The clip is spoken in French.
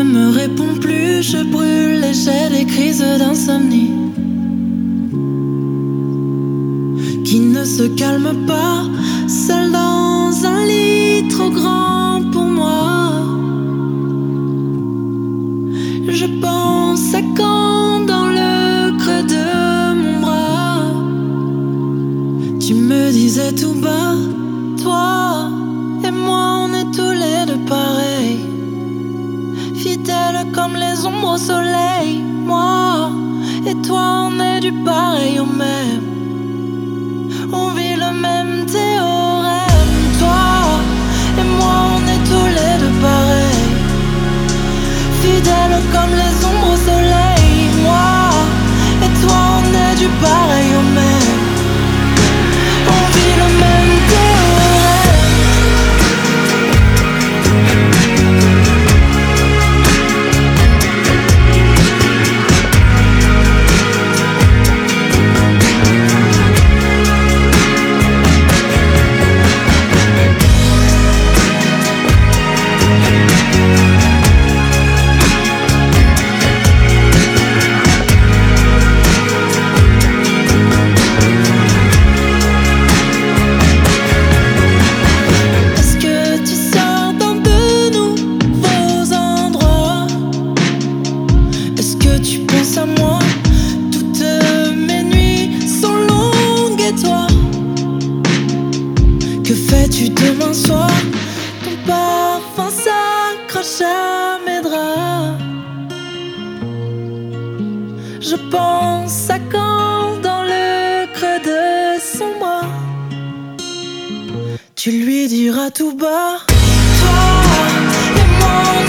me répond plus, je brûle et j'ai des crises d'insomnie qui ne se calment pas, seul dans un lit trop grand pour moi. Je pense à quand dans le creux de mon bras tu me disais tout bas, toi et moi on est tous les deux pareils, fidèles comme les ombres au soleil. Moi et toi on est du pareil au même, on vit le même théorème. Toi et moi on est tous les deux pareils, fidèles comme les ombres au soleil. Moi et toi on est du pareil au même, on vit le même théorème. Tu demain soir, ton parfum s'accroche à mes draps. Je pense à quand dans le creux de son bras tu lui diras tout bas, toi et moi